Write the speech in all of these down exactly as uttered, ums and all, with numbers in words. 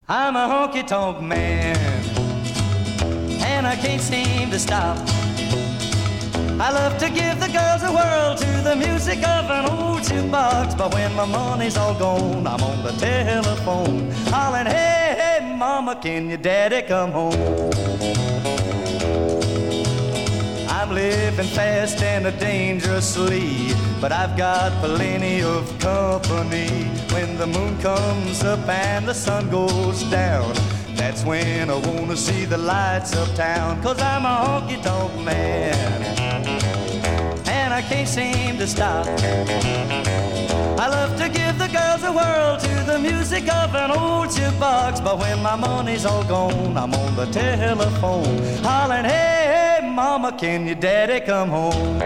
I'm a honky-tonk man, and I can't seem to stop. I love to give the girls a whirl to the music of an old jukebox, but when my money's all gone, I'm on the telephone, hollering, hey, hey, mama, can your daddy come home? I'm living fast and dangerously, but I've got plenty of company. When the moon comes up and the sun goes down, that's when I wanna see the lights of town. Cause I'm a honky-tonk man, and I can't seem to stop. I love to give the girls a whirl to the music of an old jukebox, but when my money's all gone, I'm on the telephone, hollering, hey, hey, mama, can your daddy come home?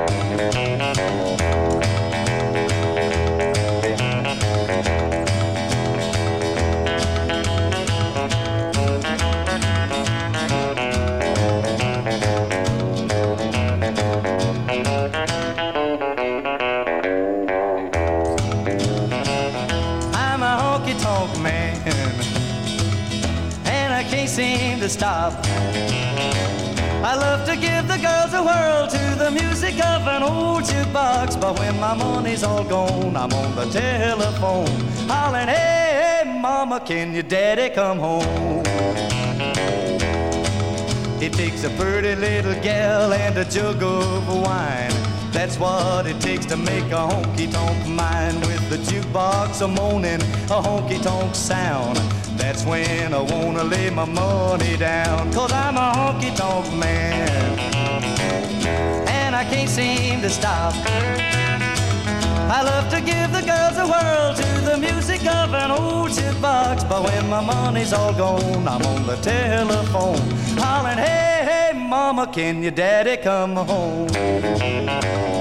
Honky-tonk man, and I can't seem to stop. I love to give the girls a whirl to the music of an old jukebox, but when my money's all gone, I'm on the telephone, hollering, hey, hey, mama, can your daddy come home? It takes a pretty little gal and a jug of wine. That's what it takes to make a honky-tonk mine. With the jukebox a moaning, a honky-tonk sound, that's when I wanna lay my money down. Cause I'm a honky-tonk man, and I can't seem to stop. I love to give the girls a whirl to the music of an old jukebox, but when my money's all gone, I'm on the telephone, hollering, hey, hey, mama, can your daddy come home?